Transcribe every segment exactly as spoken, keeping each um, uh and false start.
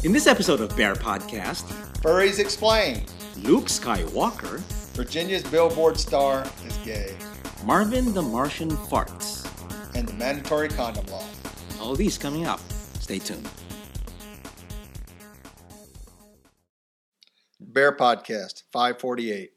In this episode of Bear Podcast, Furries Explain. Luke Skywalker, Virginia's Billboard star is gay. Marvin the Martian farts, and the mandatory condom law. All these coming up. Stay tuned. Bear Podcast five forty-eight.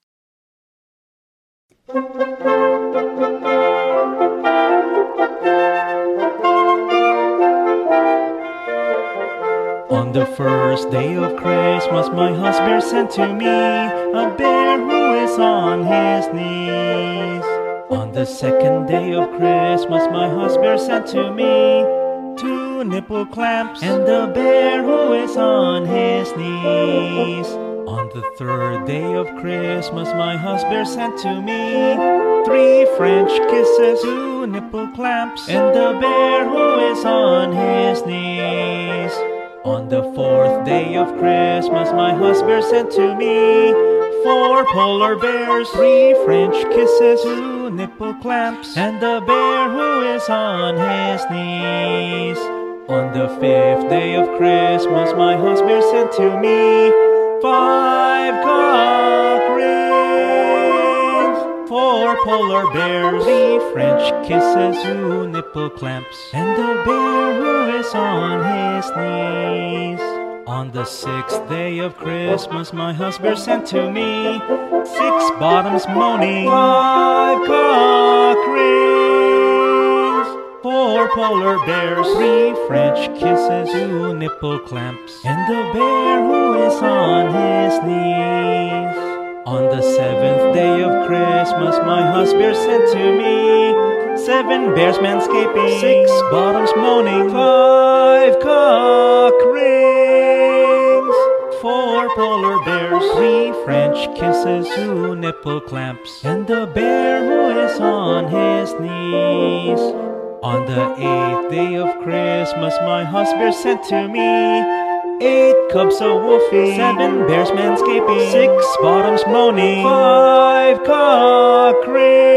On the first day of Christmas, my husband sent to me a bear who is on his knees. On the second day of Christmas, my husband sent to me two nipple clamps and the bear who is on his knees. On the third day of Christmas, my husband sent to me three French kisses, two nipple clamps, and the bear who is on his knees. On the fourth day of Christmas, my husband sent to me four polar bears, three French kisses, two nipple clamps, and the bear who is on his knees. On the fifth day of Christmas, my husband sent to me five cock rings, four polar bears, three French kisses, two nipple clamps, and the bear who is on his knees. On the sixth day of Christmas, my husband sent to me six bottoms moaning, five cock rings, four polar bears, three French kisses, two nipple clamps, and the bear who is on his knees. On the seventh day of Christmas, my husband sent to me seven bears manscaping, six bottoms moaning, five cock rings, four polar bears, three French kisses, two nipple clamps, and the bear who is on his knees. On the eighth day of Christmas, my husband sent to me eight cubs of woofing, seven bears manscaping, six bottoms moaning, five cock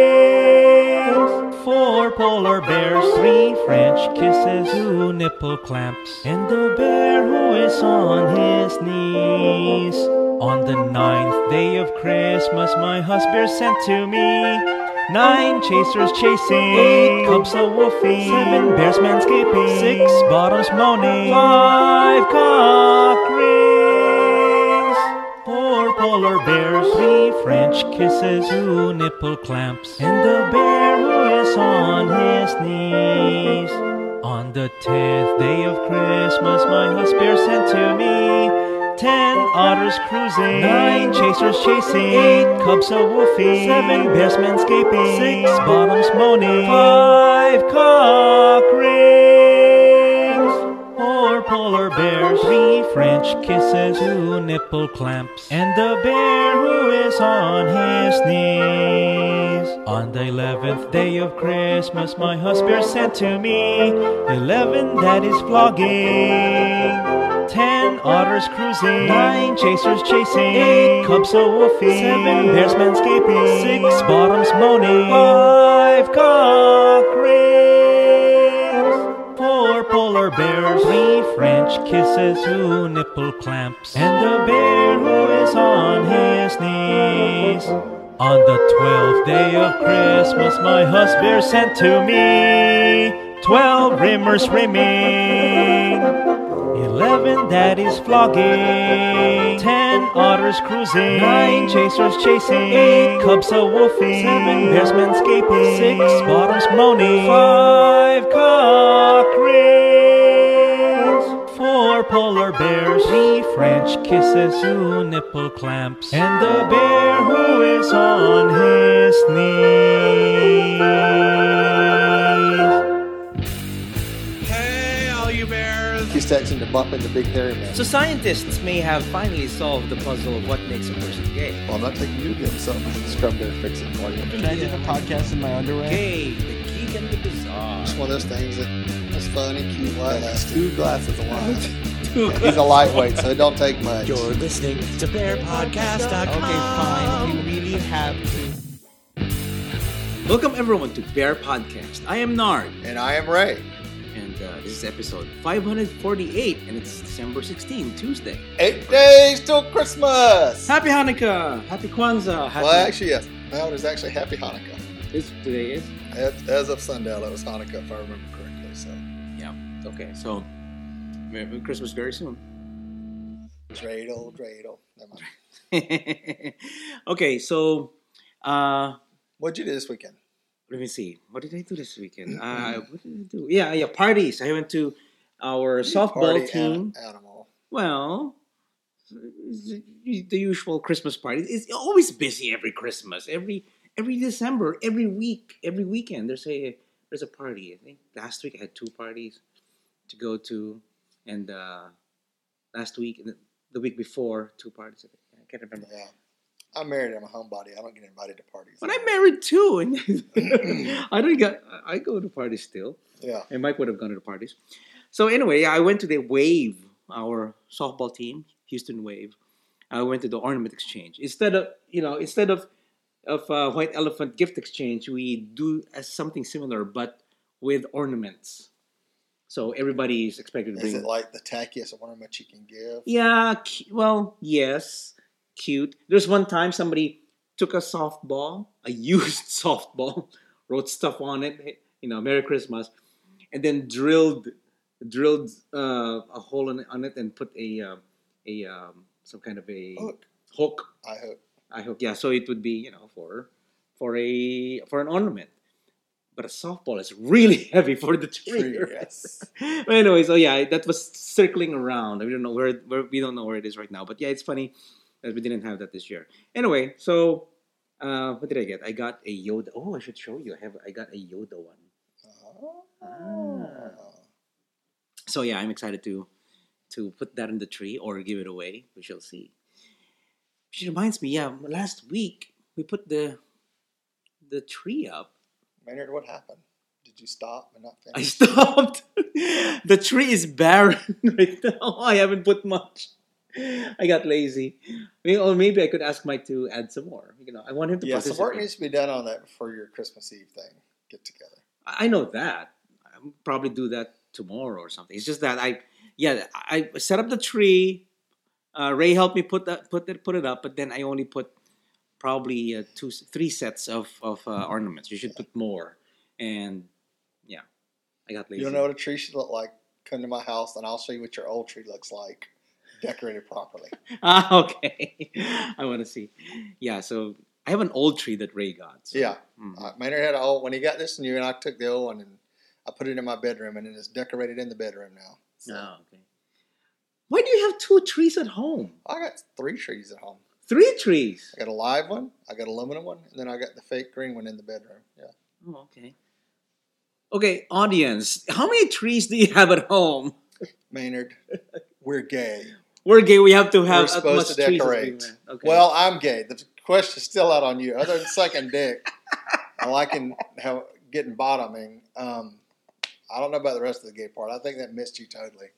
rings, four polar bears, three French kisses, two nipple clamps, and the bear who is on his knees. On the ninth day of Christmas, my husband sent to me nine chasers chasing, eight cubs of woofing, seven bears manscaping, six bottoms moaning, five cock rings, four polar bears, three French kisses, two nipple clamps, and the bear who is on his knees. On the tenth day of Christmas, my husband sent to me ten otters cruising, nine chasers chasing, eight cubs of woofing, seven bears manscaping, six bottoms moaning, five cock rings, four polar bears, three French kisses, two nipple clamps, and the bear who is on his knees. On the eleventh day of Christmas, my husband sent to me eleven daddies flogging, ten otters cruising, nine chasers chasing, eight cubs of woofing, seven bears manscaping, six bottoms moaning, five cock rings, four polar bears, three French kisses, two nipple clamps, and the bear who is on his knees. On the twelfth day of Christmas, my husband sent to me twelve rimmers rimming, eleven daddies flogging, ten otters cruising, nine chasers chasing, eight cubs of woofing, seven bears manscaping, six bottoms moaning, five cock rings, four polar bears, three French kisses, two nipple clamps, and the bear who is on his knees. Hey, all you bears! He's texting to bump into Big Hairy Man. So scientists may have finally solved the puzzle of what makes a person gay. Well, I'm not taking you to give him something. Scrum Bear fix it for you. Can I do the podcast in my underwear? Gay, the geek and the bizarre. Just one of those things that is fun and cute. Well, that's two glasses of wine. He's a lightweight, so it don't take much. You're listening to bear podcast dot com. Okay, fine. If you really have to. Welcome everyone to Bear Podcast. I am Nard. And I am Ray. And uh, This is episode five forty-eight, and it's December sixteenth, Tuesday. Eight days till Christmas. Happy Hanukkah! Happy Kwanzaa! Happy... Well, actually, yes. Now it is actually Happy Hanukkah. This today is? As, as of sundown, it was Hanukkah, if I remember correctly. So yeah. Okay. So Christmas very soon. Dreidel, dreidel. Never mind. Okay. So, uh, what'd you do this weekend? Let me see. What did I do this weekend? Uh, what did I do? Yeah, yeah, parties. I went to our softball Party team. An- animal. Well, the usual Christmas party. It's always busy every Christmas, every every December, every week, every weekend. There's a there's a party. I think last week I had two parties to go to, and uh, last week and the week before two parties. I can't remember. Yeah. I'm married. I'm a homebody. I don't get invited to parties. But I'm married too, and I don't get. I go to parties still. Yeah. And Mike would have gone to the parties. So anyway, I went to the Wave, our softball team, Houston Wave. I went to the ornament exchange instead of you know instead of of uh, White Elephant gift exchange. We do as something similar, but with ornaments. So everybody is expected to bring. Is it like the tackiest ornament you can give? Yeah. Well, yes. Cute. There's one time somebody took a softball, a used softball, wrote stuff on it, you know, Merry Christmas, and then drilled drilled uh, a hole in, on it and put a uh, a um, some kind of a Hook. hook. I hook. I hook. Yeah, so it would be you know for for a for an ornament. But a softball is really heavy for the tree. Tree, yes. But anyway, so yeah, that was circling around. We don't know where, where we don't know where it is right now. But yeah, it's funny that we didn't have that this year. Anyway, so uh, what did I get? I got a Yoda. Oh, I should show you. I have. I got a Yoda one. Oh. Ah. So yeah, I'm excited to to put that in the tree or give it away. We shall see. Which reminds me, yeah, last week we put the the tree up. Maynard, what happened? Did you stop and not finish? I stopped. The tree is barren right now. I haven't put much. I got lazy. Maybe, or maybe I could ask Mike to add some more. You know, I want him to yeah, participate. some work needs to be done on that before your Christmas Eve thing. Get together. I know that. I'll probably do that tomorrow or something. It's just that I, yeah, I set up the tree. Uh, Ray helped me put that, put it, put it up, but then I only put probably uh, two, three sets of of uh, ornaments. You should put more, and yeah, I got lazy. You don't know what a tree should look like? Come to my house, and I'll show you what your old tree looks like, decorated properly. Ah, okay. I want to see. Yeah, so I have an old tree that Ray got. So. Yeah, Mm-hmm. uh, Maynard had an old. When he got this new, and I took the old one and I put it in my bedroom, and it is decorated in the bedroom now. So. Oh, okay. Why do you have two trees at home? I got three trees at home. Three trees. I got a live one, I got a aluminum one, and then I got the fake green one in the bedroom. Yeah. Oh, okay. Okay, audience, how many trees do you have at home? Maynard, we're gay. We're gay. We have to have We're as supposed much to trees as we decorate. want. Okay. Well, I'm gay. The question's still out on you. Other than sucking dick, I like in, how, getting bottoming. Um, I don't know about the rest of the gay part. I think that missed you totally.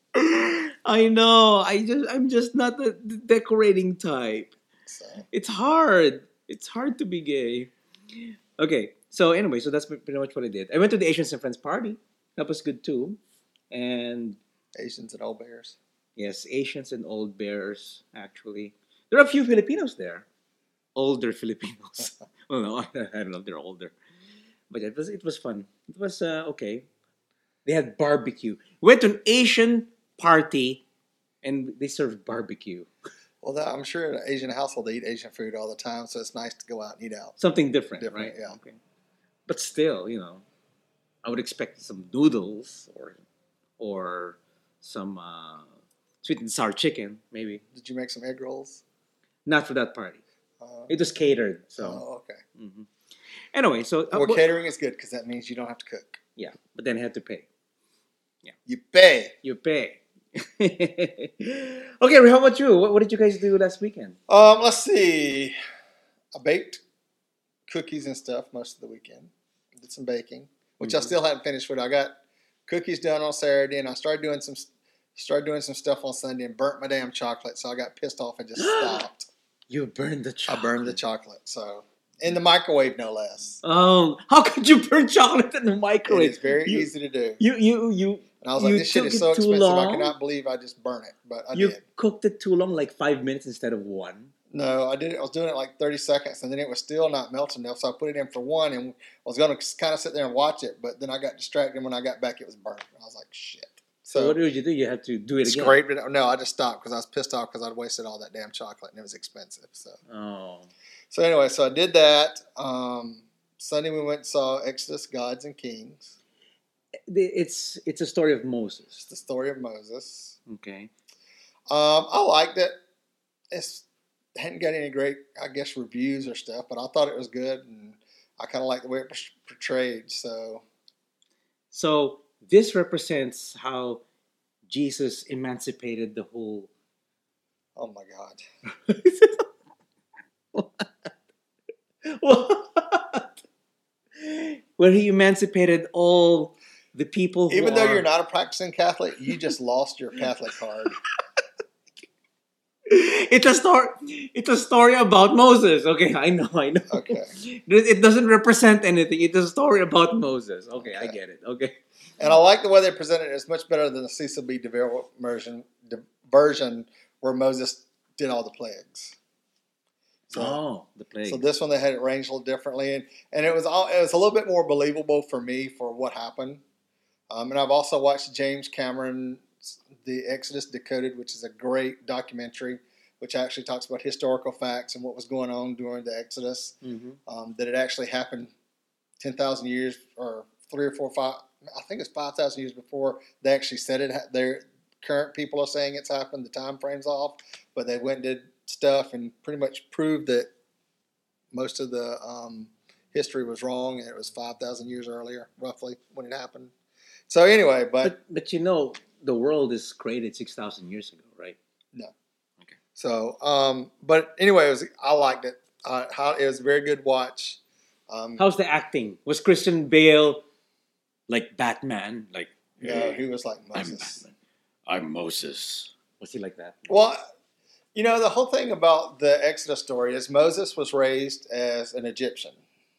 I know. I just, I'm just not the, the decorating type. So. It's hard. It's hard to be gay. Okay. So anyway, so that's pretty much what I did. I went to the Asians and Friends party. That was good too. And Asians and old bears. yes, Asians and old bears, actually. There are a few Filipinos there. Older Filipinos. Well, no, I don't know if they're older. But it was it was fun. It was uh, okay. They had barbecue. We went to an Asian party and they served barbecue. Well, that, I'm sure an Asian household they eat Asian food all the time, so it's nice to go out and eat out. Something different, Different, right? yeah. Okay. But still, you know, I would expect some noodles or or some uh, sweet and sour chicken, maybe. Did you make some egg rolls? Not for that party. Uh, It was catered, so. oh, okay. Mhm. Anyway, so uh, Well, but- catering is good because that means you don't have to cook. yeah, but then I had to pay. You pay. You pay. Okay, Ray, how about you? What, what did you guys do last weekend? Um, let's see. I baked cookies and stuff most of the weekend. Did some baking, which I Mhm. still haven't finished with. I got cookies done on Saturday, and I started doing some started doing some stuff on Sunday and burnt my damn chocolate. So I got pissed off and just stopped. You burned the I chocolate. burned the chocolate. So in the microwave, no less. Oh, how could you burn chocolate in the It microwave? is very you, easy to do. You you you And I was like, You this shit took is it so too expensive. I long? cannot believe I just burnt it. But I You did. cooked it too long, like five minutes instead of one. No, I did. I was doing it like thirty seconds, and then it was still not melting enough. So I put it in for one, and I was going to kind of sit there and watch it. But then I got distracted. When I got back, it was burnt. I was like, shit. So, what did you do? You had to do it again. Scraped it. No, I just stopped because I was pissed off because I'd wasted all that damn chocolate, and it was expensive. So. Oh. So anyway, so I did that. Um, Sunday we went and saw Exodus, Gods and Kings. It's it's a story of Moses. It's the story of Moses. Okay. Um, I liked it. It's hadn't got any great, I guess, reviews or stuff, but I thought it was good, and I kind of like the way it was portrayed. So, so this represents how Jesus emancipated the whole. Oh my God! What? Where he emancipated all the people. Who Even though are... you're not a practicing Catholic, you just lost your Catholic card. It's a story. It's a story about Moses. Okay, I know, I know. Okay. It doesn't represent anything. It's a story about Moses. Okay, okay. I get it. Okay. And I like the way they presented it. It's much better than the Cecil B. DeVille version, the version where Moses did all the plagues. So, oh, the plague. So this one they had it arranged a little differently, and, and it was all it was a little bit more believable for me for what happened. Um, and I've also watched James Cameron's The Exodus Decoded, which is a great documentary, which actually talks about historical facts and what was going on during the Exodus. Mm-hmm. Um, that it actually happened ten thousand years or three or four, five. I think it's five thousand years before they actually said it. Their current people are saying it's happened. The time frame's off, but they went and did stuff and pretty much proved that most of the um, history was wrong, and it was five thousand years earlier, roughly, when it happened. So anyway, but but, but you know, the world is created six thousand years ago, right? No. Okay. So, um, but anyway, it was, I liked it. Uh, how, it was a very good watch. Um, How's the acting? Was Christian Bale like Batman? Like, no, he was like I'm Moses. Batman. I'm Moses. Was he like that? Well, you know, the whole thing about the Exodus story is Moses was raised as an Egyptian.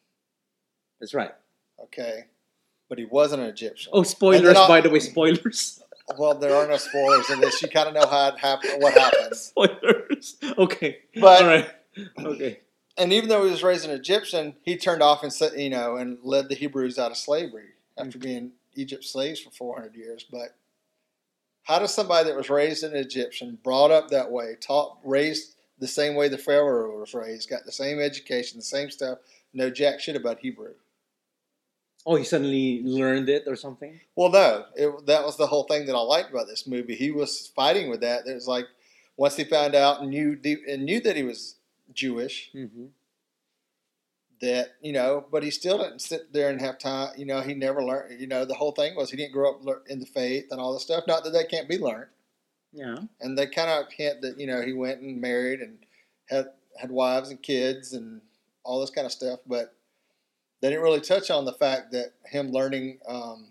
That's right. Okay. But he wasn't an Egyptian. Oh, spoilers, by the way, spoilers. Well, there are no spoilers in this. You kind of know how it happened, what happens. Spoilers. Okay. But, all right. Okay. And even though he was raised an Egyptian, he turned off and, you know, and led the Hebrews out of slavery after being Egypt's slaves for four hundred years. But how does somebody that was raised an Egyptian, brought up that way, taught, raised the same way the Pharaoh was raised, got the same education, the same stuff, know jack shit about Hebrew? Oh, he suddenly learned it or something? Well, no. It, that was the whole thing that I liked about this movie. He was fighting with that. It was like, once he found out and knew, and knew that he was Jewish, Mm-hmm. that, you know, but he still didn't sit there and have time. You know, he never learned, you know, the whole thing was he didn't grow up in the faith and all this stuff. Not that they can't be learned. Yeah. And they kind of hint that, you know, he went and married and had, had wives and kids and all this kind of stuff. But they didn't really touch on the fact that him learning um,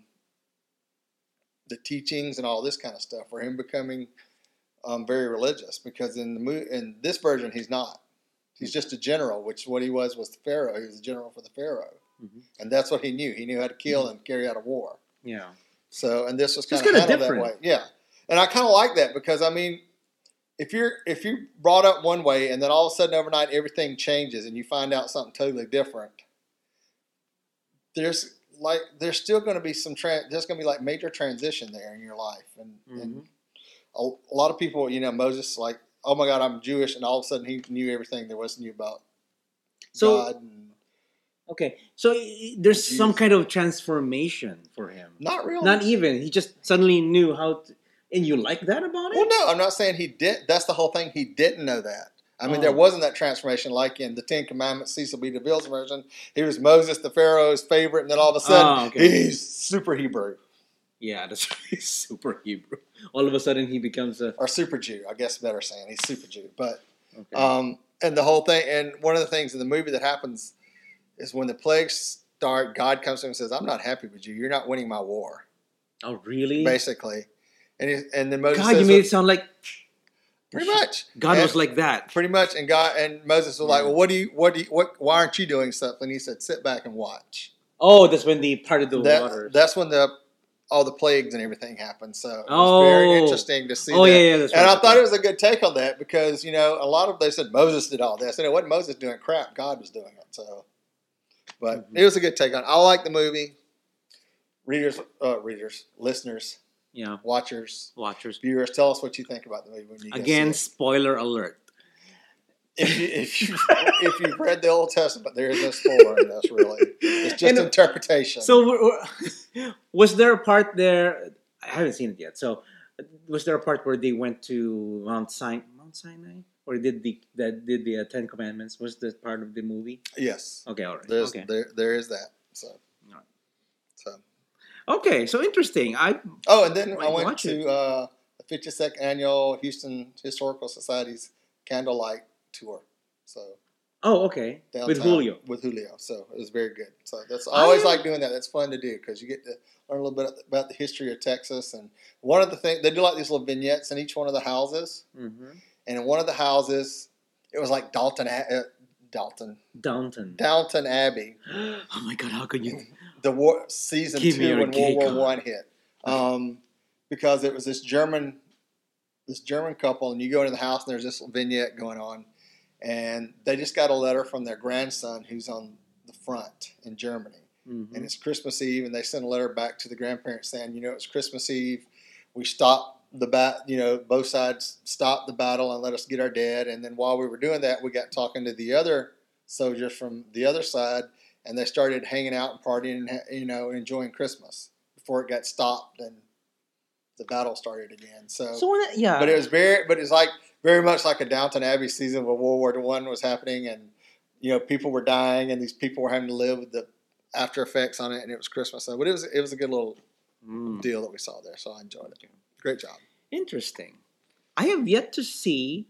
the teachings and all this kind of stuff, or him becoming um, very religious, because in the mo- in this version he's not. He's just a general, which what he was was the Pharaoh. He was a general for the Pharaoh, mm-hmm. and that's what he knew. He knew how to kill and carry out a war. Yeah. So, and this was So kind it's of kinda handled different. that way. Yeah, and I kind of like that because I mean, if you're if you brought up one way and then all of a sudden overnight everything changes and you find out something totally different, there's like there's still going to be some tra- there's going to be like major transition there in your life, and, Mm-hmm. and a, a lot of people, you know, Moses like, oh my God, I'm Jewish, and all of a sudden he knew everything there was to know about So, God. And okay. So i- there's Jesus. some kind of transformation for him. not really. Not even. He just suddenly knew how to. And you like that about it? Well, no, I'm not saying he did. That's the whole thing. He didn't know that. I mean, Oh. there wasn't that transformation like in the Ten Commandments, Cecil B. DeVille's version. He was Moses, the Pharaoh's favorite, and then all of a sudden, Ah, okay. he's super Hebrew. Yeah, that's right. Super Hebrew. All of a sudden he becomes a. Or super Jew, I guess better saying. He's super Jew. But, Okay. um, and the whole thing, and one of the things in the movie that happens is when the plagues start, God comes to him and says, I'm not happy with you. You're not winning my war, Oh, really? basically. And, he, and then Moses God, says, you made it sound like pretty much. God And- was like that. Pretty much, and God and Moses was like, "Well, what do you, what do you, what? Why aren't you doing something?" He said, "Sit back and watch." Oh, that's when they parted the That- waters. that's when the all the plagues and everything happened. So it was Oh. very interesting to see Oh, that. yeah, yeah, that's and right. I thought it was a good take on that because, you know, a lot of they said Moses did all this. And it wasn't Moses doing crap. God was doing it. So, but Mhm. it was a good take on it. I like the movie. Readers, uh, readers, listeners, Yeah, watchers, watchers. viewers, tell us what you think about the movie when you go Again, see it. spoiler alert. If you if you if you've read the Old Testament, there is no spoiler in this. Really, it's just And- interpretation. So, we're- we're- was there a part there? I haven't seen it yet. So, was there a part where they went to Mount Sinai, Mount Sinai, or did the that did the uh, Ten Commandments? Was that part of the movie? yes, Okay, all right. there's Okay, there there is that. So, Alright. so okay. So interesting. I oh, and then Might I went watch it. to uh, the fifty-second annual Houston Historical Society's candlelight tour. So oh okay downtown with Julio. with Julio. So it was very good. So that's I I- always like doing that. That's fun to do because you get to learn a little bit about the history of Texas. And one of the things they do like these little vignettes in each one of the houses. Mm-hmm. And in one of the houses, it was like Dalton, uh, Dalton, Downton. Downton Abbey, Oh my God! How could you? the war season Give me two your when gay World War card. One hit, um, because it was this German, this German couple, and you go into the house and there's this vignette going on, and they just got a letter from their grandson who's on the front in Germany, Mhm. and it's Christmas Eve, and they sent a letter back to the grandparents saying, you know, it's Christmas Eve, we stopped the bat, you know, both sides stopped the battle and let us get our dead, and then while we were doing that, we got talking to the other soldiers from the other side, and they started hanging out and partying and ha- you know enjoying Christmas before it got stopped and the battle started again. So, So when, yeah, but it was very, but it's like very much like a Downton Abbey season where World War One was happening, and you know people were dying, and these people were having to live with the after effects on it, and it was Christmas. So, but it was it was a good little Mm. deal that we saw there. So I enjoyed it. Great job. Interesting. I have yet to see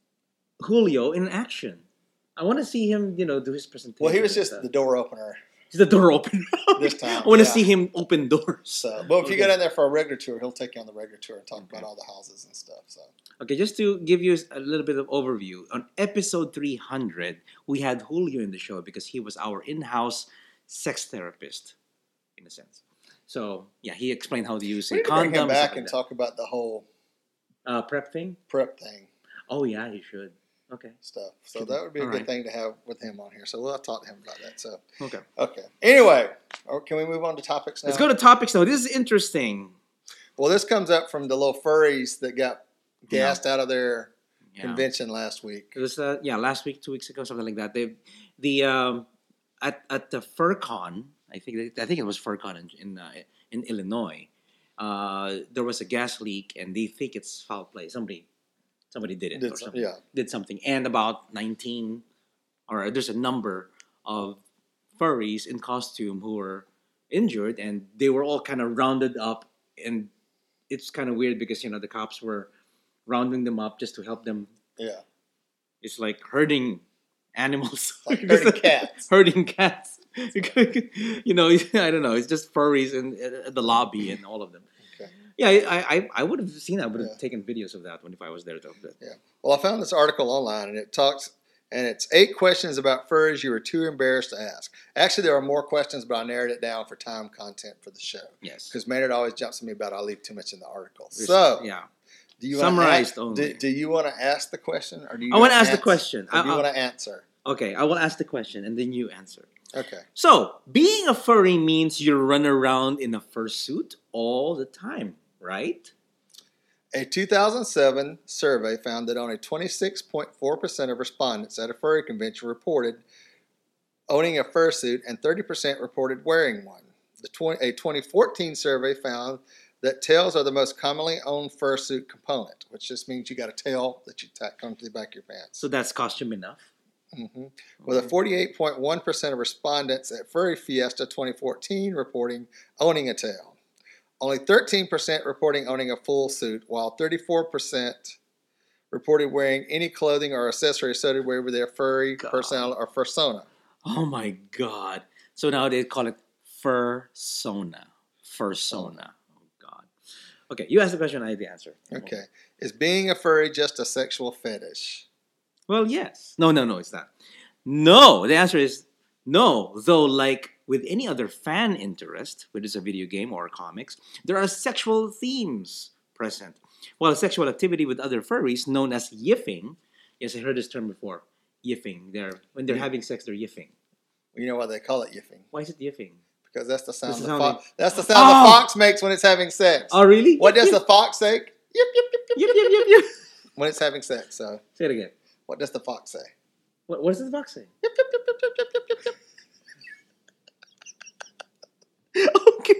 Julio in action. I want to see him, you know, do his presentation. Well, he was and just stuff. the door opener. He's the door opener. This time, I want to yeah. see him open doors. So, but if you Okay. go down there for a regular tour, he'll take you on the regular tour and talk Okay. about all the houses and stuff. So, Okay, just to give you a little bit of overview, on episode three hundred, we had Julio in the show because he was our in-house sex therapist, in a sense. So, yeah, he explained how to use we a need to condom. bring him back stuff and like talk about the whole that. Uh, prep thing? prep thing Oh, yeah, you should. Okay. stuff. So Should- that would be a all good right. thing to have with him on here. So we'll talk to him about that. So Okay. okay. Anyway, or can we move on to topics now? Let's go to topics now. This is interesting. Well, this comes up from the little furries that got gassed out of their Yeah. convention last week. It was uh, yeah last week, two weeks ago, something like that. They the um, at at the FurCon, I think I think it was FurCon in in, uh, in Illinois. Uh, there was a gas leak, and they think it's foul play. Somebody somebody did it Did or some- something. yeah. Did something, and about nineteen or there's a number of furries in costume who were injured, and they were all kind of rounded up, and it's kind of weird because you know the cops were rounding them up just to help them. Yeah. It's like herding animals. Like herding cats. Herding cats. You know, I don't know. It's just furries in at the lobby and all of them. Okay. Yeah, I I, I would have seen that. I would have Yeah. taken videos of that when if I was there though. But- Yeah. Well, I found this article online, and it talks, and it's eight questions about furries you were too embarrassed to ask. Actually, there are more questions, but I narrowed it down for time content for the show. Yes. Because Maynard always jumps on me about I leave too much in the article. There's- So, yeah, do you wanna summarized ask, only. Do, do you want to ask the question, or do you? I wanna wanna ask the ans- question. Or do you I- I- want to answer? okay. I will ask the question and then you answer. Okay. So, being a furry means you run around in a fursuit all the time, right? A two thousand seven survey found that only twenty-six point four percent of respondents at a furry convention reported owning a fursuit, and thirty percent reported wearing one. The twenty, a twenty fourteen survey found that tails are the most commonly owned fursuit component, which just means you got a tail that you tack onto the back of your pants. So that's costume enough. hmm With a forty-eight point one percent of respondents at Furry Fiesta twenty fourteen reporting owning a tail. Only thirteen percent reporting owning a full suit, while thirty-four percent reported wearing any clothing or accessory associated with their furry God. personality or persona. Oh my god! So now they call it fursona. Fursona. Oh god. Okay, you asked the question. I had the answer. Okay. Is being a furry just a sexual fetish? Well, yes. No, no, no. It's not. No. The answer is no. Though, like with any other fan interest, whether it's a video game or comics, there are sexual themes present. While sexual activity with other furries, known as yiffing, yes, I heard this term before, yiffing. They're when they're having sex, they're yiffing. You know why they call it yiffing? Why is it yiffing? Because that's the sound, That's the, the fo- sound that's the sound Oh! the fox makes when it's having sex. Oh, really? What Yip, does yip. the fox say? Yip, yip, yip, yip, Yip, yip, yip, yip. when it's having sex. So, Say it again. what does the fox say? What, what does the fox say? Yip, yip, yip, yip, yip, yip, yip, yip, yip. Okay.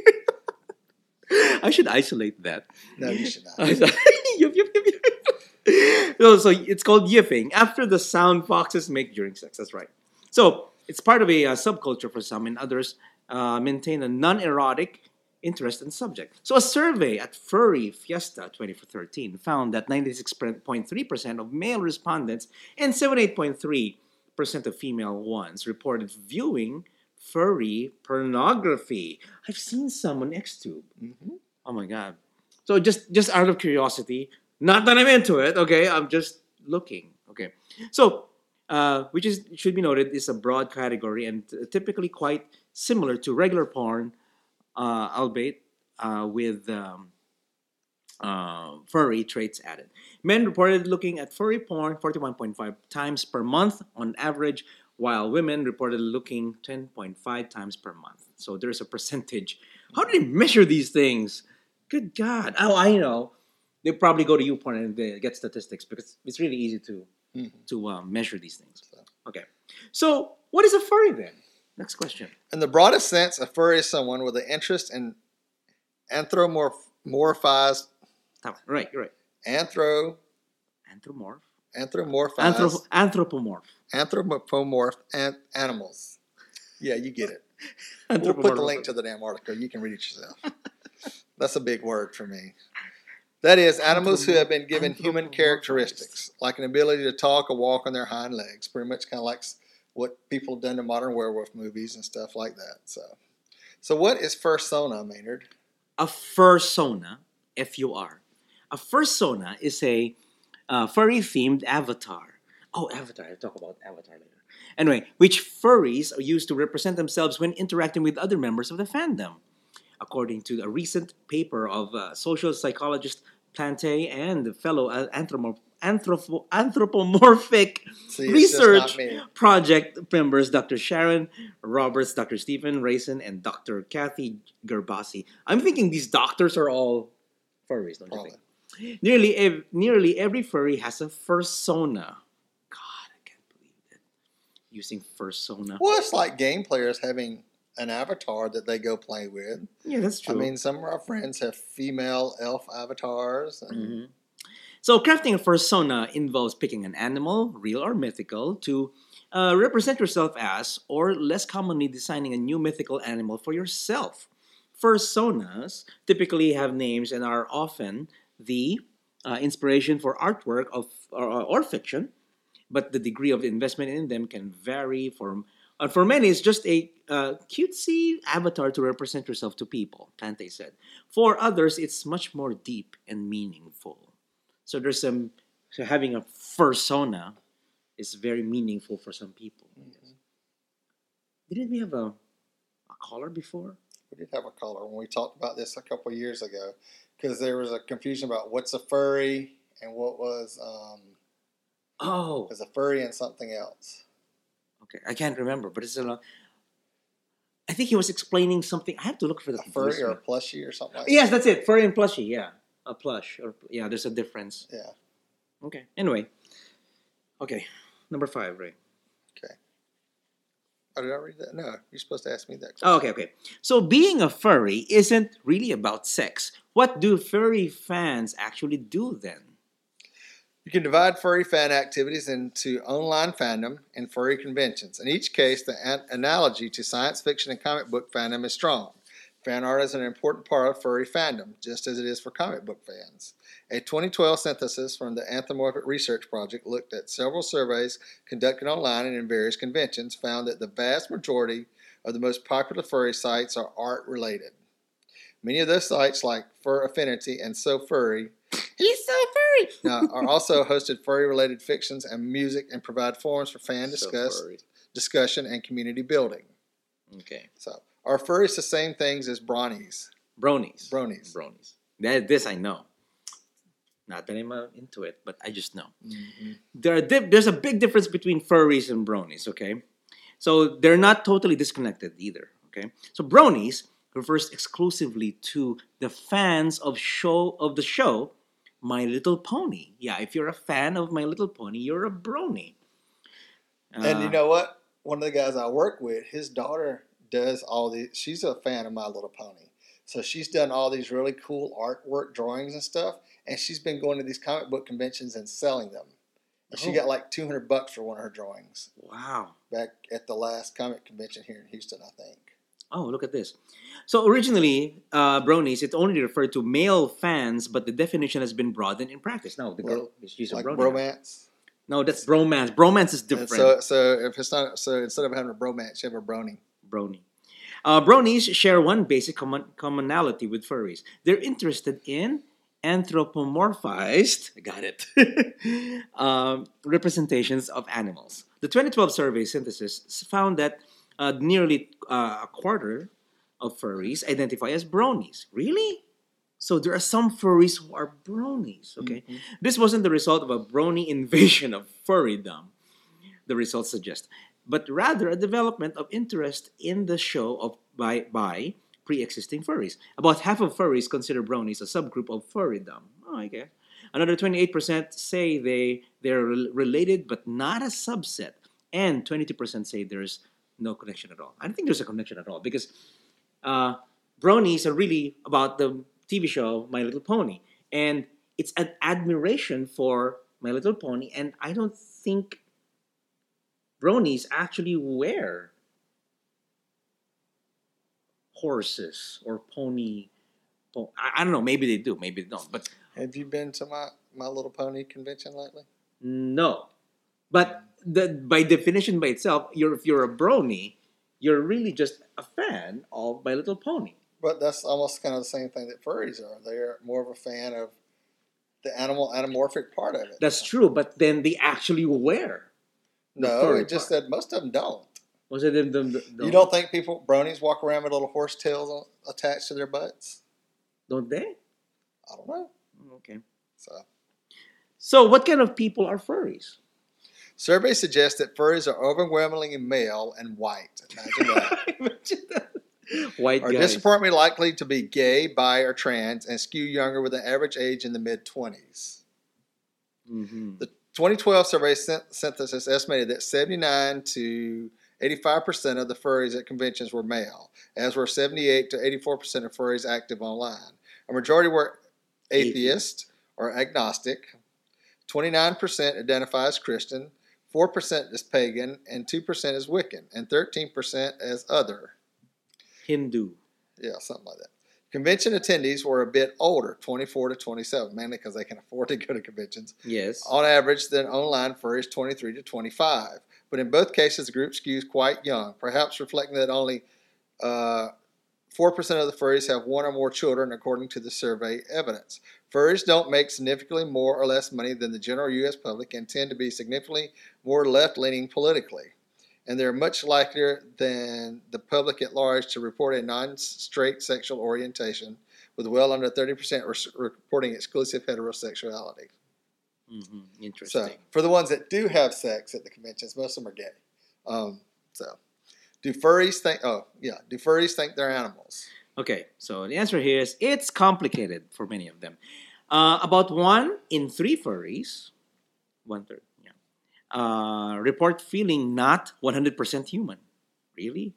I should isolate that. No, you should not. Yip, yip, yip, yip. No, so it's called yiffing after the sound foxes make during sex. That's right. So it's part of a uh, subculture for some, and others uh, maintain a non-erotic interest in the subject. So a survey at Furry Fiesta twenty thirteen found that ninety-six point three percent of male respondents and seventy-eight point three percent of female ones reported viewing furry pornography. I've seen some on Xtube. Mm-hmm. Oh my god! So just just out of curiosity, not that I'm into it. Okay, I'm just looking. Okay, so uh, which is should be noted is a broad category and t- typically quite similar to regular porn, uh, albeit uh, with um, uh, furry traits added. Men reported looking at furry porn forty-one point five times per month on average, while women reported looking ten point five times per month. So there's a percentage. How do they measure these things? Good God. Oh, I know. They probably go to YouPorn and they get statistics because it's really easy to Mhm. to uh, measure these things. Okay. So what is a furry then? Next question. In the broadest sense, a furry is someone with an interest in anthropomorphized, Tama. Right, you're right. anthro, Anthropomorph. anthropomorphized, Anthrop- anthropomorph. anthropomorph an- animals. Yeah, you get it. We'll put the link to the damn article. You can read it yourself. That's a big word for me. That is, animals who have been given human characteristics, like an ability to talk or walk on their hind legs, pretty much kind of like s- what people have done to modern werewolf movies and stuff like that. So, so what is fursona, Maynard? A fursona, F U R. A fursona is a uh, furry-themed avatar. Oh, avatar. I'll talk about avatar later. Anyway, which furries are used to represent themselves when interacting with other members of the fandom. According to a recent paper of uh, social psychologist Plante and fellow uh, anthromo- anthropo- anthropomorphic See, it's research just not me. project members Doctor Sharon Roberts, Doctor Stephen Raisin, and Doctor Kathy Gerbasi. I'm thinking these doctors are all furries, don't you Probably. think? Nearly, ev- nearly every furry has a fursona. God, I can't believe that. Using fursona. Well, it's like game players having an avatar that they go play with. Yeah, that's true. I mean, some of our friends have female elf avatars. And Mhm. So crafting a fursona involves picking an animal, real or mythical, to uh, represent yourself as, or less commonly designing a new mythical animal for yourself. Fursonas typically have names and are often the uh, inspiration for artwork of or, or fiction, but the degree of investment in them can vary. For uh, for many, it's just a uh, cutesy avatar to represent yourself to people, Plante said. For others, it's much more deep and meaningful. So there's some so having a fursona is very meaningful for some people. I guess. Didn't we have a a caller before? we did have a caller when we talked about this a couple of years ago because there was a confusion about what's a furry and what was um, Oh, was a furry and something else. okay. I can't remember, but it's a. I think he was explaining something. I have to look for the A furry or a listener. plushie or something like Yes, that. that's it. Furry and plushie. Yeah, a plush or yeah. There's a difference. Yeah. Okay. Anyway. Okay. Number five, Ray. Okay. Oh, did I read that? No, you're supposed to ask me that question. Oh, okay, okay. So being a furry isn't really about sex. What do furry fans actually do then? You can divide furry fan activities into online fandom and furry conventions. In each case, the an- analogy to science fiction and comic book fandom is strong. Fan art is an important part of furry fandom, just as it is for comic book fans. A twenty twelve synthesis from the Anthropomorphic Research Project looked at several surveys conducted online and in various conventions, found that the vast majority of the most popular furry sites are art-related. Many of those sites, like Fur Affinity and So Furry, He's so furry. now, are also hosted furry-related fictions and music and provide forums for fan So discuss, furry. discussion and community building. Okay. So are furries the same things as bronies? Bronies. Bronies. Bronies. That, this I know. Not that I'm uh, into it, but I just know. Mm-hmm. There are di- there's a big difference between furries and bronies, okay? So they're not totally disconnected either, okay? So bronies refers exclusively to the fans of show of the show My Little Pony. Yeah, if you're a fan of My Little Pony, you're a brony. And you Uh, know what? One of the guys I work with, his daughter does all these. She's a fan of My Little Pony. So she's done all these really cool artwork drawings and stuff. And she's been going to these comic book conventions and selling them. And she Oh. got like two hundred bucks for one of her drawings wow. back at the last comic convention here in Houston, I think. Oh, look at this. So originally, uh, bronies, it only referred to male fans, but the definition has been broadened in practice. No, the girl, she's a Like brony. now. bromance. No, that's bromance. Bromance is And different. so, so if it's not, so instead of having a bromance, you have a brony. Brony. Uh, bronies share one basic common, commonality with furries. They're interested in anthropomorphized, I got it, um, representations of animals. The twenty twelve survey synthesis found that uh, nearly uh, a quarter of furries identify as bronies. Really? So there are some furries who are bronies. Okay, Mhm. this wasn't the result of a brony invasion of furrydom, the results suggest, but rather a development of interest in the show of by by pre-existing furries. About half of furries consider bronies a subgroup of furrydom. Oh, okay. Another twenty-eight percent say they they're rel- related but not a subset, and twenty-two percent say there's no connection at all. I don't think there's a connection at all because uh, bronies are really about the T V show My Little Pony, and it's an admiration for My Little Pony, and I don't think bronies actually wear horses or pony. po- I, I don't know. Maybe they do. Maybe they don't. But Have you been to my, my Little Pony convention lately? no. But the, by definition, by itself, you're if you're a brony, you're really just a fan of My Little Pony. But that's almost kind of the same thing that furries are. They're more of a fan of the animal anamorphic part of it. That's true. But then they actually wear. the no, furry it just part. that most of them don't. Was it the, the, the, You don't think people bronies walk around with little horse tails on, attached to their butts? Don't they? I don't know. Okay. So So, what kind of people are furries? surveys suggest that furries are overwhelmingly male and white. Imagine that. Imagine that. White Are guys. disproportionately likely to be gay, bi, or trans, and skew younger with an average age in the mid twenties. Mm-hmm. The twenty twelve survey synthesis estimated that seventy-nine to eighty-five percent of the furries at conventions were male, as were seventy-eight to eighty-four percent of furries active online. A majority were atheist or agnostic. twenty-nine percent identify as Christian, four percent as pagan, and two percent as Wiccan, and thirteen percent as other. Hindu. Yeah, something like that. Convention attendees were a bit older, twenty-four to twenty-seven, mainly because they can afford to go to conventions. Yes. On average, then online furries twenty-three to twenty-five. But in both cases, the group skews quite young, perhaps reflecting that only uh, four percent of the furries have one or more children, according to the survey evidence. Furries don't make significantly more or less money than the general U S public and tend to be significantly more left-leaning politically. And they're much likelier than the public at large to report a non-straight sexual orientation, with well under thirty percent reporting exclusive heterosexuality. Mm-hmm. Interesting. So, for the ones that do have sex at the conventions, most of them are gay. Um, so, do furries think? Oh, yeah. Do furries think they're animals? Okay, so the answer here is it's complicated for many of them. Uh, about one in three furries, one third, yeah, uh, report feeling not one hundred percent human. Really?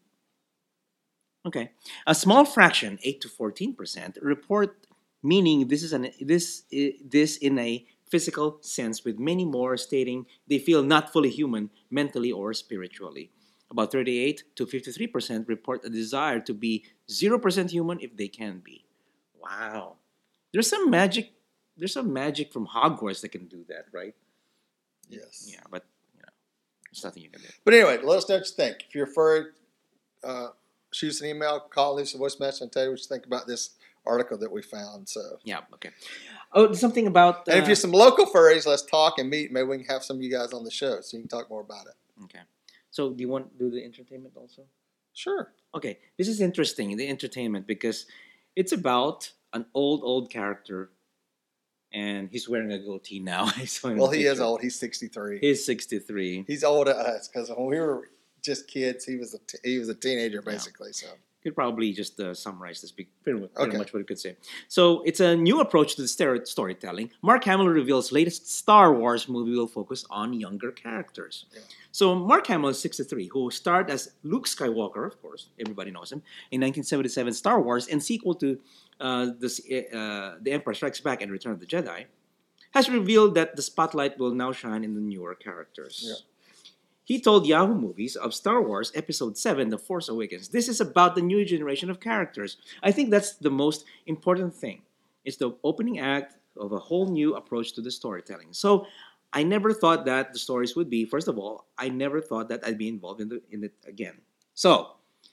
Okay. A small fraction, eight to fourteen percent, report meaning this is an this i- this in a physical sense, with many more stating they feel not fully human mentally or spiritually. About thirty-eight to fifty-three percent report a desire to be zero percent human if they can be. Wow. There's some magic there's some magic from Hogwarts that can do that, right? Yes. Yeah, but you know, there's nothing you can do. But anyway, let us know what you think. If you're a furry, uh, shoot us an email, call, leave us a voice message, and tell you what you think about this article that we found. So, Yeah, okay. Oh, something about uh, and if you're some local furries, let's talk and meet. Maybe we can have some of you guys on the show so you can talk more about it. Okay. So do you want to do the entertainment also? Sure. Okay, this is interesting, the entertainment, because it's about an old, old character, and he's wearing a goatee now. I saw him in Well, the he is picture. old. He's sixty-three. He's sixty-three. He's old to us because when we were just kids, he was a t- he was a teenager Yeah. basically. So Could probably just uh, summarize this, be- pretty, much, pretty Okay. much what you could say. So it's a new approach to the stere- storytelling. Mark Hamill reveals latest Star Wars movie will focus on younger characters. Yeah. So Mark Hamill is sixty-three, who starred as Luke Skywalker, of course, everybody knows him, in nineteen seventy-seven Star Wars and sequel to uh, this, uh, The Empire Strikes Back and Return of the Jedi, has revealed that the spotlight will now shine in the newer characters. Yeah. He told Yahoo Movies of Star Wars Episode seven, The Force Awakens, this is about the new generation of characters. I think that's the most important thing. It's the opening act of a whole new approach to the storytelling. So I never thought that the stories would be, first of all, I never thought that I'd be involved in, the, in it again. So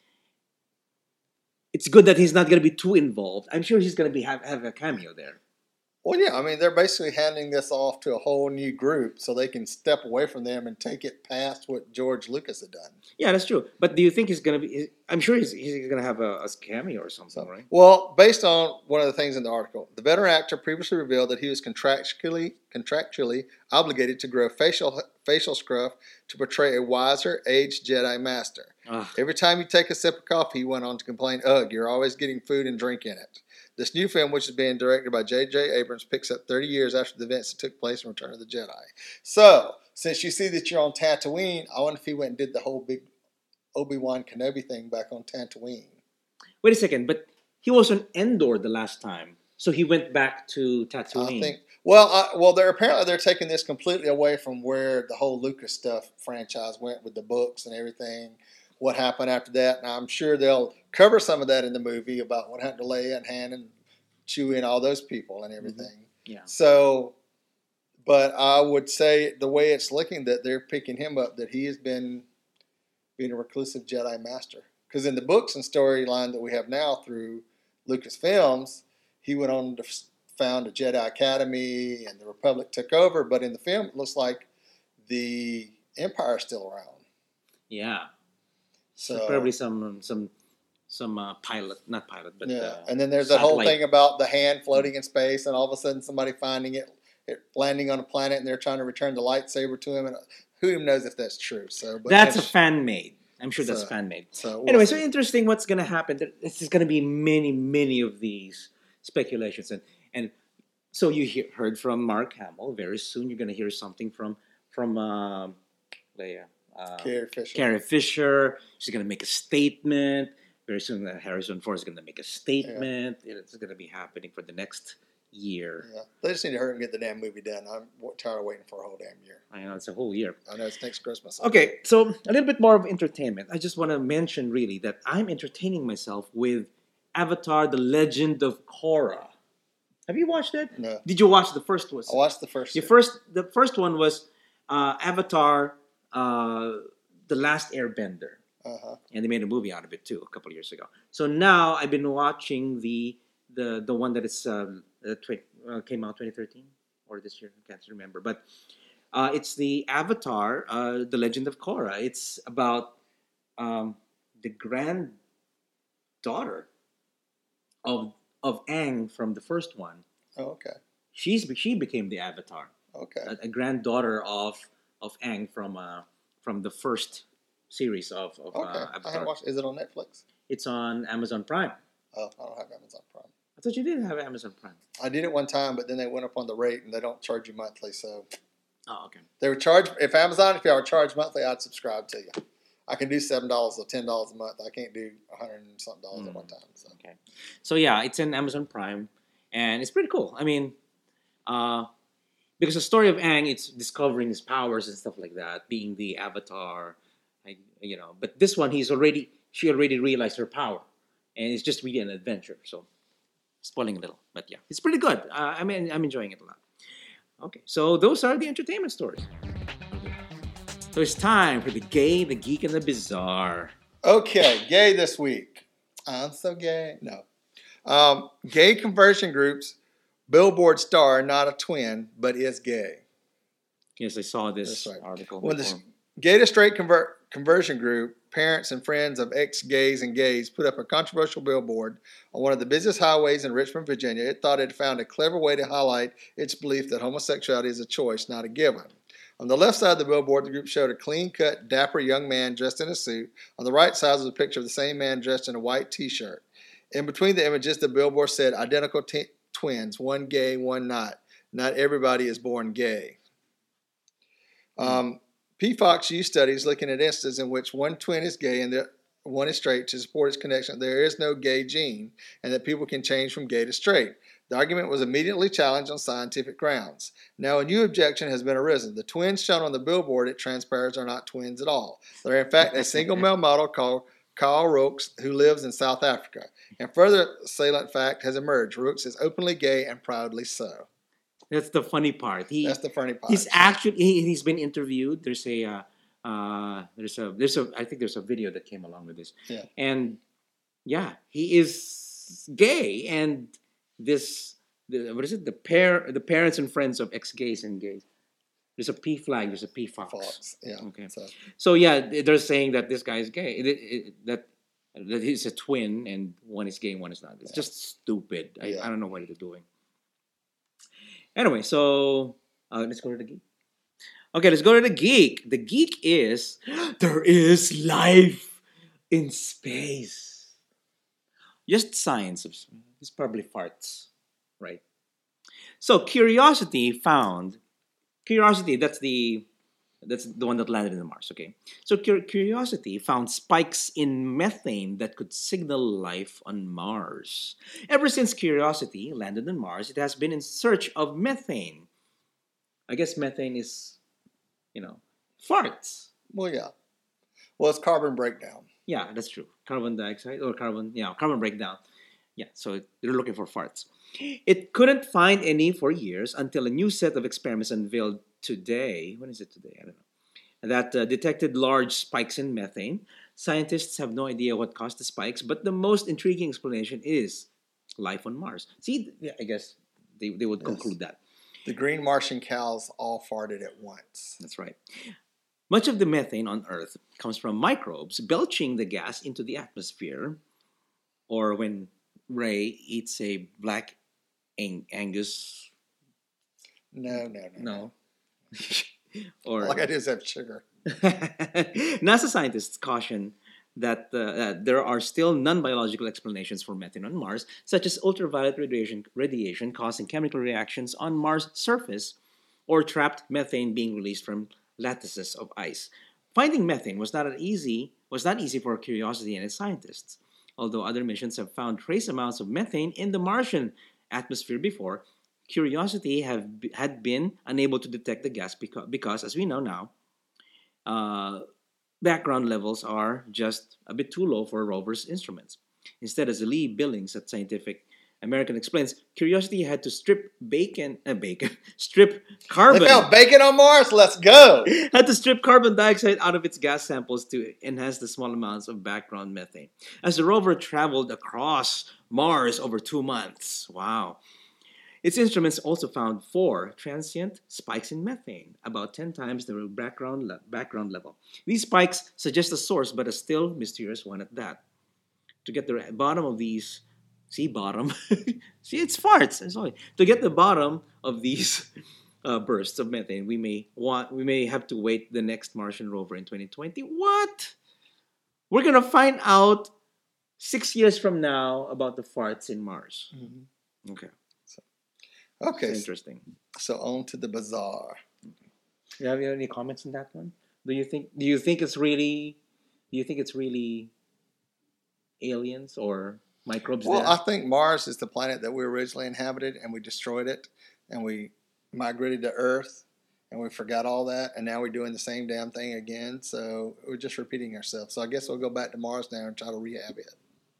it's good that he's not going to be too involved. I'm sure he's going to be have, have a cameo there. well, yeah, I mean they're basically handing this off to a whole new group so they can step away from them and take it past what George Lucas had done. Yeah, that's true. But do you think he's going to be, I'm sure he's, he's going to have a, a cameo or something, So, right? well, based on one of the things in the article, the veteran actor previously revealed that he was contractually contractually obligated to grow facial facial scruff to portray a wiser, aged Jedi master. Ugh. Every time you take a sip of coffee, he went on to complain, "Ugh, you're always getting food and drink in it." This new film, which is being directed by J J Abrams, picks up thirty years after the events that took place in Return of the Jedi. So, since you see that you're on Tatooine, I wonder if he went and did the whole big Obi-Wan Kenobi thing back on Tatooine. Wait a second, but he was on Endor the last time, so he went back to Tatooine. I think. Well, I, well, they're apparently they're taking this completely away from where the whole Lucas stuff franchise went with the books and everything. What happened after that? And I'm sure they'll cover some of that in the movie about what happened to Leia and Han and Chewie and all those people and everything. Yeah. So, but I would say the way it's looking that they're picking him up, that he has been being a reclusive Jedi master. Because in the books and storyline that we have now through Lucasfilms, he went on to found a Jedi Academy and the Republic took over. But in the film, it looks like the Empire is still around. Yeah. So So probably some some some uh, pilot, not pilot, but yeah, uh, and then there's that whole satellite. thing about the hand floating in space, and all of a sudden somebody finding it, it landing on a planet, and they're trying to return the lightsaber to him, and who even knows if that's true? So, but that's a fan made. I'm sure that's So- fan made. So we'll Anyway, so see. interesting. What's going to happen? There- This is going to be many, many of these speculations, and and so you hear, heard from Mark Hamill. Very soon, you're going to hear something from from uh, Leia. Uh, Carrie Fisher. Carrie Fisher. She's going to make a statement. Very soon, uh, Harrison Ford is going to make a statement. It's going to be happening for the next year. Yeah. They just need to hurry and get the damn movie done. I'm w- tired of waiting for a whole damn year. I know it's a whole year. I know it's next Christmas. Okay, so a little bit more of entertainment. I just want to mention really that I'm entertaining myself with Avatar: The Legend of Korra. Have you watched it? No. Did you watch the first one? I watched the first. The two. first, the first one was uh, Avatar: uh, The Last Airbender. Uh-huh. And they made a movie out of it too a couple of years ago. So now I've been watching the the the one that is um, uh, twi- uh, came out twenty thirteen or this year. I can't remember, but uh, it's the Avatar, uh, The Legend of Korra. It's about um, the granddaughter of of Aang from the first one. Oh, okay. She's she became the Avatar, Okay. a, a granddaughter of of Aang from uh, from the first series of, of Okay. uh, I haven't Avatar. watched. Is it on Netflix? It's on Amazon Prime. Oh, I don't have Amazon Prime. I thought you did have Amazon Prime. I did it one time, but then they went up on the rate, and they don't charge you monthly. So Oh, okay. they would charge if Amazon. If y'all were charged monthly, I'd subscribe to you. I can do seven dollars or ten dollars a month. I can't do a hundred and something dollars at Mm. one time. So Okay. So yeah, it's in Amazon Prime, and it's pretty cool. I mean, uh, because the story of Aang, it's discovering his powers and stuff like that, being the Avatar, I, you know. But this one, he's already she already realized her power, and it's just really an adventure. So, spoiling a little, but yeah, it's pretty good. Uh, I mean, I'm enjoying it a lot. Okay, so those are the entertainment stories. So it's time for the gay, the geek, and the bizarre. okay, gay this week. I'm so gay. No, um, gay conversion groups. Billboard star, not a twin, but is gay. Yes, I saw this That's right. article. When the before. gay to straight convert conversion group, Parents and Friends of Ex-Gays and Gays, put up a controversial billboard on one of the busiest highways in Richmond, Virginia. It thought it found a clever way to highlight its belief that homosexuality is a choice, not a given. On the left side of the billboard, the group showed a clean-cut, dapper young man dressed in a suit. On the right side was a picture of the same man dressed in a white T-shirt. In between the images, the billboard said, "Identical t- twins, one gay, one not. Not everybody is born gay." Um, P. Fox used studies looking at instances in which one twin is gay and the one is straight to support its connection. There is no gay gene, and that people can change from gay to straight. The argument was immediately challenged on scientific grounds. Now a new objection has been arisen. The twins shown on the billboard, it transpires, are not twins at all. They're in fact a single male model called Carl Rooks, who lives in South Africa. And further salient fact has emerged. Rooks is openly gay and proudly so. That's the funny part. He, That's the funny part. He's actually he, he's been interviewed. There's a uh, uh, there's a there's a I think there's a video that came along with this. Yeah. And yeah, he is gay, and this the, what is it? The pair the parents and friends of ex-gays and gays. There's a P flag. There's a P Fox. Fox. Yeah. Okay. So, So yeah, they're saying that this guy is gay. It, it, that that he's a twin, and one is gay and one is not. It's Yeah. just stupid. I, Yeah. I don't know what they're doing. Anyway, so uh, let's go to the geek. Okay, let's go to the geek. The geek is there is life in space. Just science. of- It's probably farts, right? So Curiosity found Curiosity. That's the that's the one that landed in Mars. Okay, so Cur- Curiosity found spikes in methane that could signal life on Mars. Ever since Curiosity landed on Mars, it has been in search of methane. I guess methane is, you know, farts. well, yeah. Well, it's carbon breakdown. Yeah, that's true. Carbon dioxide or carbon, yeah, carbon breakdown. Yeah, so they're looking for farts. It couldn't find any for years until a new set of experiments unveiled today. When is it today? I don't know. That uh, detected large spikes in methane. Scientists have no idea what caused the spikes, but the most intriguing explanation is life on Mars. See, yeah, I guess they, they would Yes. conclude that. The green Martian cows all farted at once. That's right. Much of the methane on Earth comes from microbes belching the gas into the atmosphere, or when Ray eats a black ang- Angus. No, no, no. No. or All I do is have sugar. NASA scientists caution that, uh, that there are still non-biological explanations for methane on Mars, such as ultraviolet radiation, radiation causing chemical reactions on Mars' surface, or trapped methane being released from lattices of ice. Finding methane was not an easy was not easy for Curiosity and its scientists. Although other missions have found trace amounts of methane in the Martian atmosphere before, Curiosity have had been unable to detect the gas because, because as we know now, uh, background levels are just a bit too low for a rover's instruments. Instead, as Lee Billings at Scientific American explains, Curiosity had to strip bacon, uh, bacon, strip carbon. They found bacon on Mars. Let's go. Had to strip carbon dioxide out of its gas samples to enhance the small amounts of background methane. As the rover traveled across Mars over two months, wow. Its instruments also found four transient spikes in methane, about ten times the background, le- background level. These spikes suggest a source, but a still mysterious one at that. To get the bottom of these, see bottom, see it's farts. Sorry. To get the bottom of these uh, bursts of methane, we may want, we may have to wait the next Martian rover in twenty twenty. What? We're gonna find out six years from now about the farts in Mars. Mhm. Okay. Okay, It's interesting. so on to the bazaar. Do you have any comments on that one? Do you think do you think it's really do you think it's really aliens or microbes Well, there? I think Mars is the planet that we originally inhabited, and we destroyed it, and we migrated to Earth, and we forgot all that, and now we're doing the same damn thing again. So we're just repeating ourselves. So I guess we'll go back to Mars now and try to rehab it.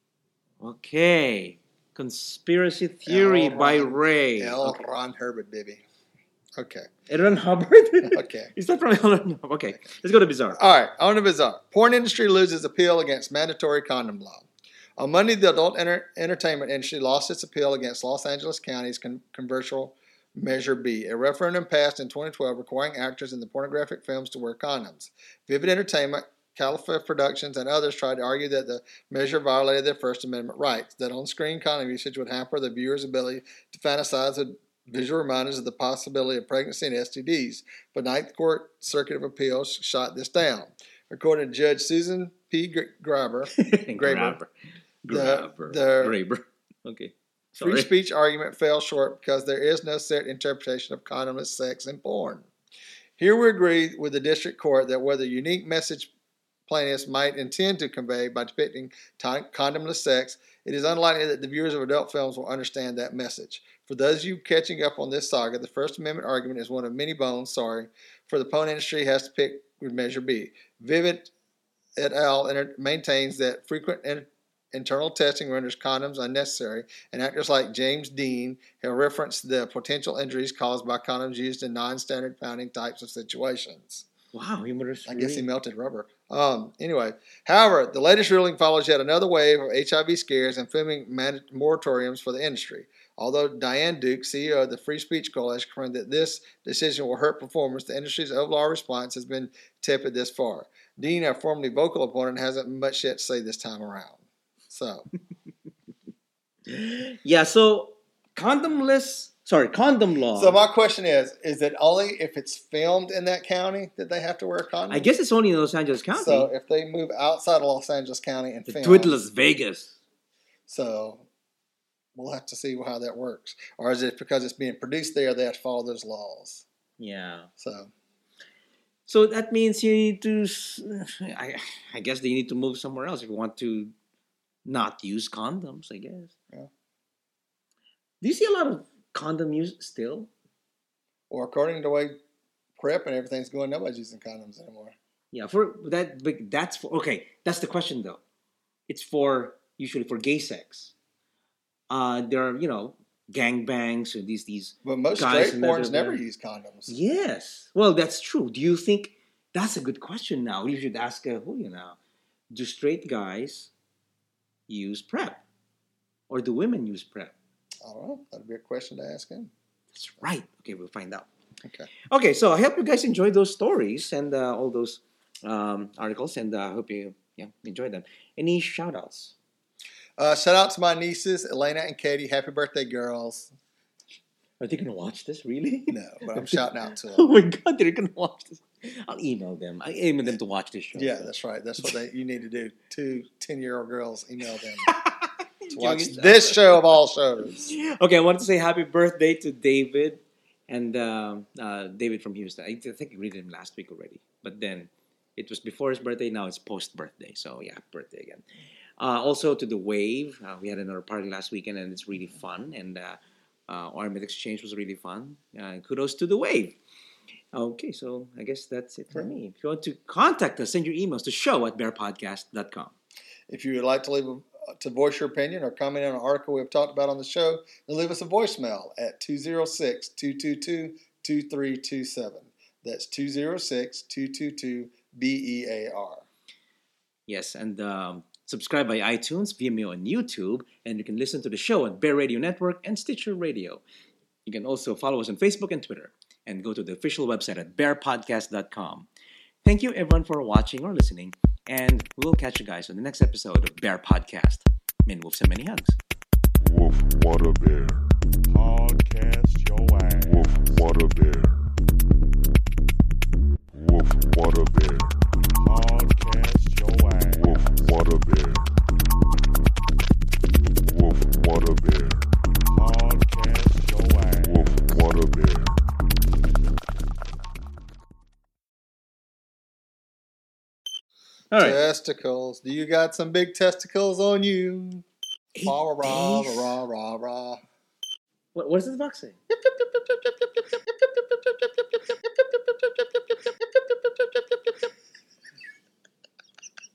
Okay. Conspiracy theory L. by Ron- Ray. L. Okay. Ron Herbert, baby. Okay. Aaron Hubbard? Okay. Is that from Aaron Hubbard? Okay. Let's go to Bizarre. All right, on to Bizarre. Porn industry loses appeal against mandatory condom law. On Monday, the adult enter- entertainment industry lost its appeal against Los Angeles County's con- controversial Measure B, a referendum passed in twenty twelve requiring actors in the pornographic films to wear condoms. Vivid Entertainment Califa Productions, and others tried to argue that the measure violated their First Amendment rights, that on-screen condom usage would hamper the viewer's ability to fantasize with visual reminders of the possibility of pregnancy and S T Ds. But Ninth Court Circuit of Appeals shot this down. According to Judge Susan P. Graber, Graber, Graber, the, the Graber. Okay. free Sorry. speech argument fell short because there is no set interpretation of condomless sex in porn. Here we agree with the district court that whether unique message plaintiffs might intend to convey by depicting condomless sex, it is unlikely that the viewers of adult films will understand that message. For those of you catching up on this saga, the First Amendment argument is one of many bones, sorry, for the porn industry has to pick with Measure B. Vivid et al. Maintains that frequent in- internal testing renders condoms unnecessary, and actors like James Dean have referenced the potential injuries caused by condoms used in non-standard pounding types of situations. Wow, he must I guess he melted rubber. Um, anyway, however, the latest ruling follows yet another wave of H I V scares and filming man- moratoriums for the industry. Although Diane Duke, C E O of the Free Speech Coalition, confirmed that this decision will hurt performers, the industry's overall response has been tepid this far. Dean, our formerly vocal opponent, hasn't much yet to say this time around. So, yeah. So condomless, sorry, condom law. so my question is: is it only if it's filmed in that county that they have to wear a condom? I guess it's only in Los Angeles County. So if they move outside of Los Angeles County and film, to it, Las Vegas. so we'll have to see how that works. Or is it because it's being produced there, they have to follow those laws? Yeah. So, So that means you need to. s- I, I guess they need to move somewhere else if you want to not use condoms. I guess. Yeah. Do you see a lot of condom use still? or according to the way PrEP and everything's going, nobody's using condoms anymore. Yeah, for that. But that's for okay. That's the question though. It's for usually for gay sex. Uh, there are you know gangbangs or these these. But most Guys straight and porns other- never use condoms. Yes. Well, that's true. Do you think that's a good question? Now you should ask uh, who you know. Do straight guys use PrEP, or do women use PrEP? I don't know. That'd be a question to ask him. That's right. Okay, we'll find out. Okay. Okay, so I hope you guys enjoyed those stories and uh, all those um, articles, and I uh, hope you yeah enjoyed them. Any shout outs? Uh, shout out to my nieces, Elena and Katie. Happy birthday, girls. Are they gonna watch this? Really? No, but I'm shouting out to Oh them. my God, they're gonna watch this. I'll email them. I email them to watch this show. Yeah, so. that's right. That's what they, you need to do. Two ten-year-old girls, email them to Joking watch aside. this show of all shows. Okay, I wanted to say happy birthday to David and um uh, David from Houston. I think I greeted him last week already, but then it was before his birthday. Now it's post birthday, so yeah, birthday again. Uh, also to the Wave, uh, we had another party last weekend, and it's really fun. And uh, uh, Armid Exchange was really fun. Uh, kudos to the Wave. Okay, so I guess that's it for me. If you want to contact us, send your emails to show at bear podcast dot com. If you would like to leave a, to voice your opinion or comment on an article we've talked about on the show, then leave us a voicemail at two oh six, two two two, two three two seven. That's two oh six, two two two, B E A R. Yes, and um, subscribe by iTunes, Vimeo, and YouTube, and you can listen to the show on Bear Radio Network and Stitcher Radio. You can also follow us on Facebook and Twitter, and go to the official website at bear podcast dot com. Thank you, everyone, for watching or listening, and we'll catch you guys on the next episode of Bear Podcast. Many wolves and many hugs. Woof, what a bear. Podcast your ass. Woof, what a bear. Woof, what a bear. Podcast your ass. Woof, what a bear. Woof, what a bear. Podcast your ass. Woof, what a bear. All right. Testicles. Do you got some big testicles on you? Eight Rah, rah, days? rah, rah, rah. What, what does the box say?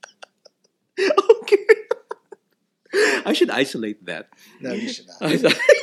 Okay. I should isolate that. No, you should not. I-